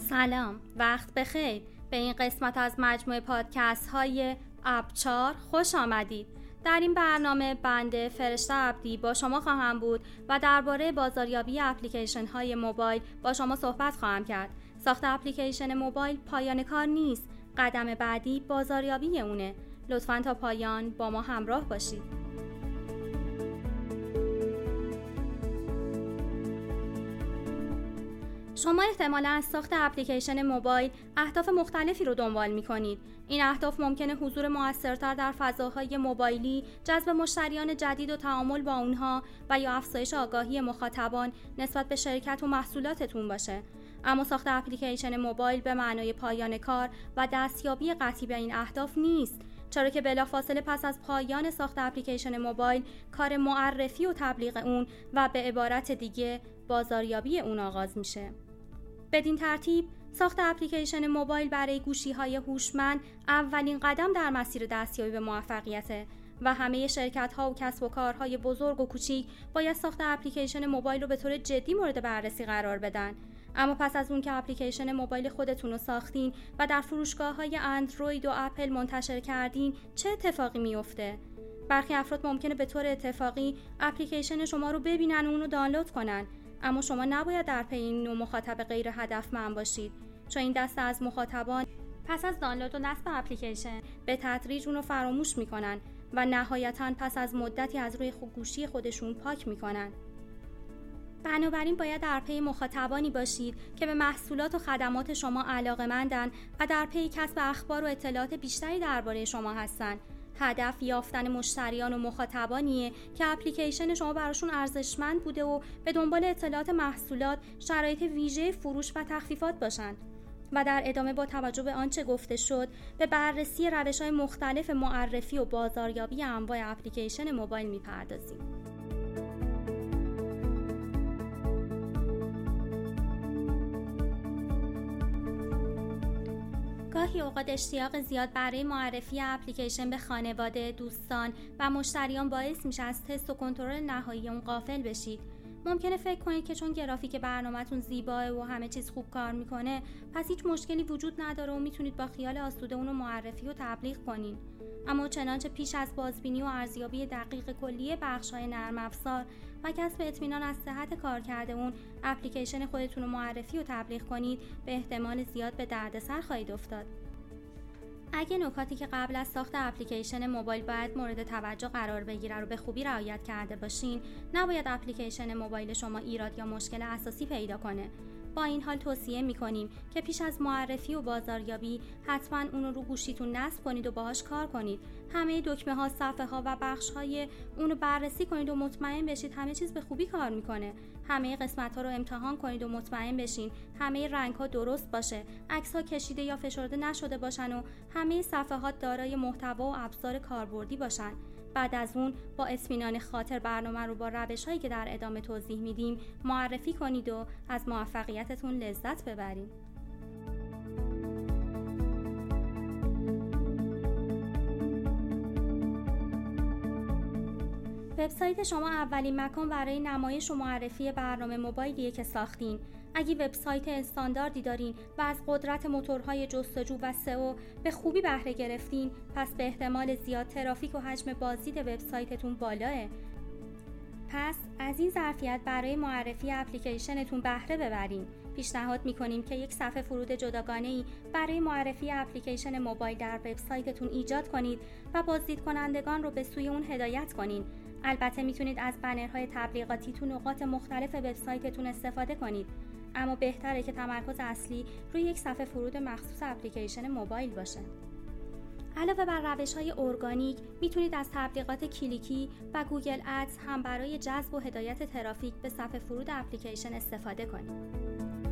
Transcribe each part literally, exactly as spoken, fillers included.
سلام، وقت بخیر. به این قسمت از مجموعه پادکست های ابچار خوش آمدید. در این برنامه بنده فرشته عبدی با شما خواهم بود و درباره بازاریابی اپلیکیشن های موبایل با شما صحبت خواهم کرد. ساخت اپلیکیشن موبایل پایان کار نیست. قدم بعدی بازاریابی اونه. لطفاً تا پایان با ما همراه باشید. شما احتمالاً از ساخت اپلیکیشن موبایل اهداف مختلفی رو دنبال می‌کنید. این اهداف ممکنه حضور مؤثرتر در فضاهای موبایلی، جذب مشتریان جدید و تعامل با اونها و یا افزایش آگاهی مخاطبان نسبت به شرکت و محصولاتتون باشه. اما ساخت اپلیکیشن موبایل به معنای پایان کار و دستیابی قطعی به این اهداف نیست، چرا که بلافاصله پس از پایان ساخت اپلیکیشن موبایل کار معرفی و تبلیغ اون و به عبارت دیگه بازاریابی اون آغاز میشه. بدین ترتیب ساخت اپلیکیشن موبایل برای گوشی‌های هوشمند اولین قدم در مسیر دستیابی به موفقیته و همه شرکت‌ها و کسب و کارهای بزرگ و کوچیک باید ساخت اپلیکیشن موبایل رو به طور جدی مورد بررسی قرار بدن. اما پس از اون که اپلیکیشن موبایل خودتون رو ساختین و در فروشگاه‌های اندروید و اپل منتشر کردین، چه اتفاقی میفته؟ برخی افراد ممکنه به طور اتفاقی اپلیکیشن شما رو ببینن و اون رو دانلود کنن، اما شما نباید در پی این نوع مخاطب غیر هدفمند باشید، چون این دسته از مخاطبان پس از دانلود و نصب اپلیکیشن به تدریج اون رو فراموش میکنن و نهایتاً پس از مدتی از روی گوشی خودشون پاک میکنن. بنابراین باید در پی مخاطبانی باشید که به محصولات و خدمات شما علاقه‌مندن و در پی کسب اخبار و اطلاعات بیشتری درباره شما هستن. هدف یافتن مشتریان و مخاطبانیه که اپلیکیشن شما براشون ارزشمند بوده و به دنبال اطلاعات محصولات، شرایط ویژه فروش و تخفیفات باشن. و در ادامه با توجه به آنچه گفته شد به بررسی روش‌های مختلف معرفی و بازاریابی انواع اپلیکیشن موبایل می‌پردازیم. گاهی اوقات اشتیاق زیاد برای معرفی اپلیکیشن به خانواده، دوستان و مشتریان باعث میشه از تست و کنترل نهایی اون غافل بشید. ممکنه فکر کنید که چون گرافیک برنامه‌تون زیباه و همه چیز خوب کار میکنه، پس هیچ مشکلی وجود نداره و میتونید با خیال آسوده اون رو معرفی و تبلیغ کنین. اما چنانچه پیش از بازبینی و ارزیابی دقیق کلیه بخش‌های نرم افزار و کسب اطمینان از صحت کارکرد اون اپلیکیشن خودتون رو معرفی و تبلیغ کنید، به احتمال زیاد به دردسر خواهید افتاد. اگه نکاتی که قبل از ساخت اپلیکیشن موبایل باید مورد توجه قرار بگیره رو به خوبی رعایت کرده باشین، نباید اپلیکیشن موبایل شما ایراد یا مشکل اساسی پیدا کنه. با این حال توصیه می‌کنیم که پیش از معرفی و بازاریابی حتما اون رو رو گوشیتون نصب کنید و باهاش کار کنید. همه دکمه‌ها، صفحه‌ها و بخش‌های اون رو بررسی کنید و مطمئن بشید همه چیز به خوبی کار می‌کنه. همه قسمت‌ها رو امتحان کنید و مطمئن بشین همه رنگ‌ها درست باشه، عکس‌ها کشیده یا فشرده نشده باشن و همه صفحات دارای محتوا و ابزار کاربردی باشن. بعد از اون با اطمینان خاطر برنامه رو با روش‌هایی که در ادامه توضیح میدیم معرفی کنید و از موفقیتتون لذت ببرید. وبسایت شما اولین مکان برای نمایش و معرفی برنامه موبایلیه که ساختین. اگه وبسایت استانداردی دارین و از قدرت موتورهای جستجو و سئو به خوبی بهره گرفتین، پس به احتمال زیاد ترافیک و حجم بازدید وبسایتتون بالاه. پس از این ظرفیت برای معرفی اپلیکیشنتون بهره ببرین. پیشنهاد می‌کنیم که یک صفحه فرود جداگانه‌ای برای معرفی اپلیکیشن موبایل در وبسایتتون ایجاد کنید و بازدید کنندگان رو به سوی اون هدایت کنین. البته میتونید از بنرهای تبلیغاتی تو نقاط مختلف وبسایتتون استفاده کنید، اما بهتره که تمرکز اصلی روی یک صفحه فرود مخصوص اپلیکیشن موبایل باشه. علاوه بر روش‌های ارگانیک، میتونید از تبلیغات کلیکی و گوگل ادز هم برای جذب و هدایت ترافیک به صفحه فرود اپلیکیشن استفاده کنید.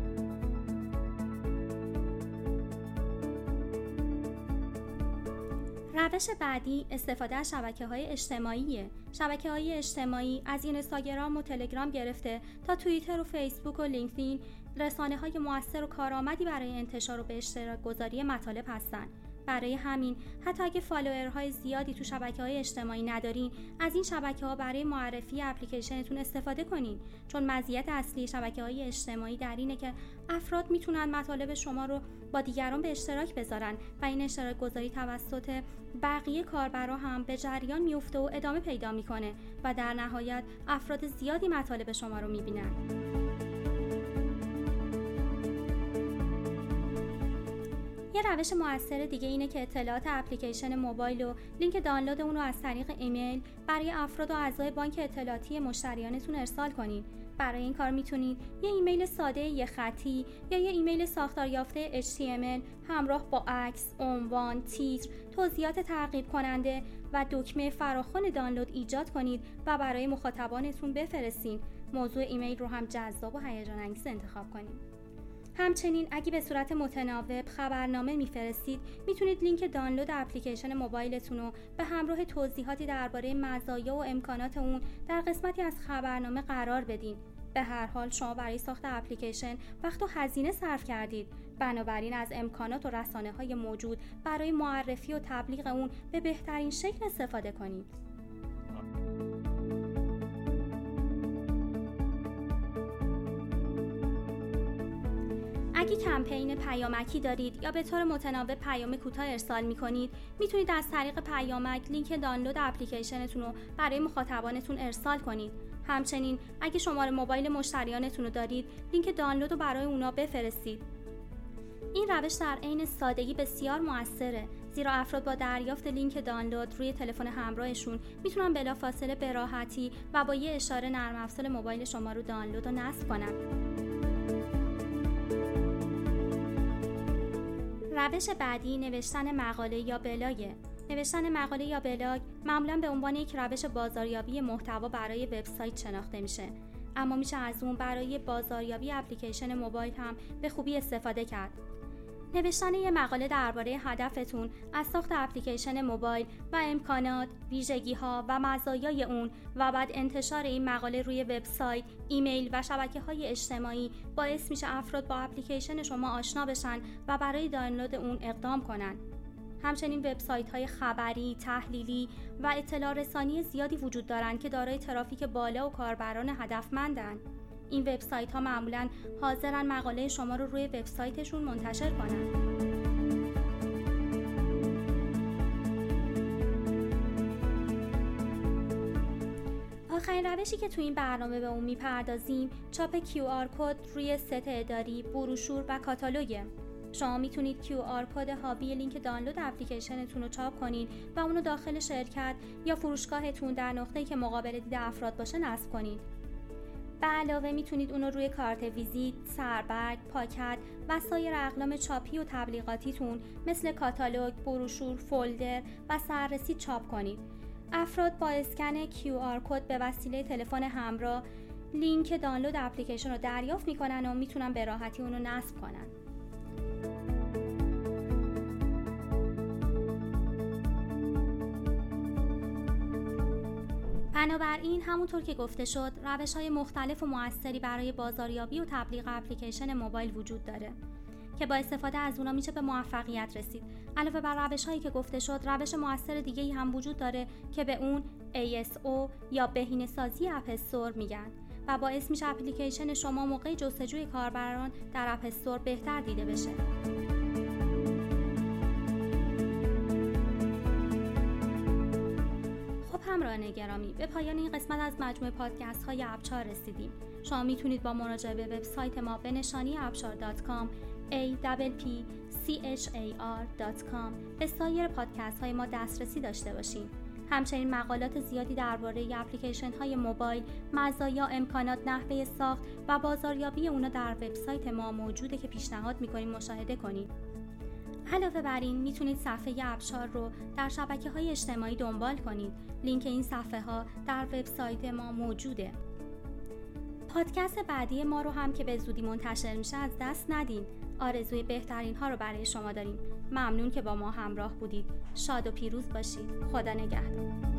روش بعدی استفاده از شبکه‌های اجتماعیه. شبکه‌های اجتماعی از اینستاگرام و تلگرام گرفته تا توییتر و فیسبوک و لینکدین رسانه‌های مؤثر و کارآمدی برای انتشار و به اشتراک گذاری مطالب هستند. برای همین حتی اگه فالوورهای زیادی تو شبکه‌های اجتماعی ندارین، از این شبکه‌ها برای معرفی اپلیکیشنتون استفاده کنین، چون مزیت اصلی شبکه‌های اجتماعی در اینه که افراد میتونن مطالب شما رو با دیگران به اشتراک بذارن و این اشتراک گذاری توسط بقیه کاربرا هم به جریان میفته و ادامه پیدا میکنه و در نهایت افراد زیادی مطالب شما رو میبینن. یه روش مؤثر دیگه اینه که اطلاعات اپلیکیشن موبایل و لینک دانلود اون رو از طریق ایمیل برای افراد و اعضای بانک اطلاعاتی مشتریانتون ارسال کنید. برای این کار میتونید یه ایمیل ساده یه خطی یا یه ایمیل ساختار یافته اچ تی ام ال همراه با عکس، عنوان، تیتر، توضیحات تعقیب کننده و دکمه فراخوان دانلود ایجاد کنید و برای مخاطبانتون بفرستین. موضوع ایمیل رو هم جذاب و هیجان انگیز انتخاب کنید. همچنین اگه به صورت متناوب خبرنامه میفرستید، میتونید لینک دانلود اپلیکیشن موبایلتون رو به همراه توضیحاتی درباره مزایا و امکانات اون در قسمتی از خبرنامه قرار بدین. به هر حال شما برای ساخت اپلیکیشن وقت و هزینه صرف کردید، بنابراین از امکانات و رسانه‌های موجود برای معرفی و تبلیغ اون به بهترین شکل استفاده کنید. اگه کمپین پیامکی دارید یا به طور متناوب پیام کوتاه ارسال می‌کنید، میتونید از طریق پیامک لینک دانلود اپلیکیشنتون رو برای مخاطبانتون ارسال کنید. همچنین اگه شماره موبایل مشتریانتون رو دارید، لینک دانلود رو برای اونا بفرستید. این روش در عین سادگی بسیار موثره، زیرا افراد با دریافت لینک دانلود روی تلفن همراهشون میتونن بلافاصله به راحتی و با یه اشاره نرم افزار موبایل شما رو دانلود و نصب کنن. روش بعدی نوشتن مقاله یا بلاگ. نوشتن مقاله یا بلاگ معمولاً به عنوان یک روش بازاریابی محتوا برای وبسایت شناخته میشه، اما میشه از اون برای بازاریابی اپلیکیشن موبایل هم به خوبی استفاده کرد. نوشتن یک مقاله درباره هدفتون از ساخت اپلیکیشن موبایل و امکانات، ویژگی‌ها و مزایای اون و بعد انتشار این مقاله روی وبسایت، ایمیل و شبکه‌های اجتماعی باعث میشه افراد با اپلیکیشن شما آشنا بشن و برای دانلود اون اقدام کنن. همچنین وبسایت‌های خبری، تحلیلی و اطلاع رسانی زیادی وجود دارند که دارای ترافیک بالا و کاربران هدفمندن. این وبسایت‌ها معمولاً حاضرن مقاله شما رو روی وبسایتشون منتشر کنن. آخرین روشی که تو این برنامه به اون میپردازیم چاپ کیو آر کد روی ست اداری، بروشور و کاتالوگه. شما میتونید کیو آر کد حاوی لینک دانلود اپلیکیشنتون رو چاپ کنید و اونو داخل شرکت یا فروشگاهتون در نقطه‌ای که مقابل دید افراد باشه نصب کنید. به علاوه میتونید اونو روی کارت ویزیت، سربرگ، پاکت و سایر اقلام چاپی و تبلیغاتیتون مثل کاتالوگ، بروشور، فولدر و سررسید چاپ کنید. افراد با اسکن کیو آر کد به وسیله تلفن همراه لینک دانلود اپلیکیشن رو دریافت میکنن و میتونن به راحتی اونو نصب کنن. بنابراین همونطور که گفته شد، روش‌های مختلف و مؤثری برای بازاریابی و تبلیغ اپلیکیشن موبایل وجود داره که با استفاده از اونا میشه به موفقیت رسید. علاوه بر روش‌هایی که گفته شد، روش مؤثر دیگه‌ای هم وجود داره که به اون ای اس او یا بهینه‌سازی اپ استور میگن و باعث میشه اپلیکیشن شما موقع جستجوی کاربران در اپ استور بهتر دیده بشه. همراهان گرامی، به پایان این قسمت از مجموعه پادکست های ابچار رسیدیم. شما میتونید با مراجعه به وبسایت ما به نشانی ابچار دات کام ای پی پی سی اچ ای آر دات کام به سایر پادکست های ما دسترسی داشته باشید. همچنین مقالات زیادی درباره اپلیکیشن های موبایل، مزایا، امکانات، نحوه ساخت و بازاریابی اونا در وبسایت ما موجوده که پیشنهاد میکنیم مشاهده کنید. علاوه بر این میتونید صفحه ابچار رو در شبکه‌های اجتماعی دنبال کنید. لینک این صفحه ها در وبسایت ما موجوده. پادکست بعدی ما رو هم که به زودی منتشر میشه از دست ندین. آرزوی بهترین ها رو برای شما داریم. ممنون که با ما همراه بودید. شاد و پیروز باشید. خدا نگهدار.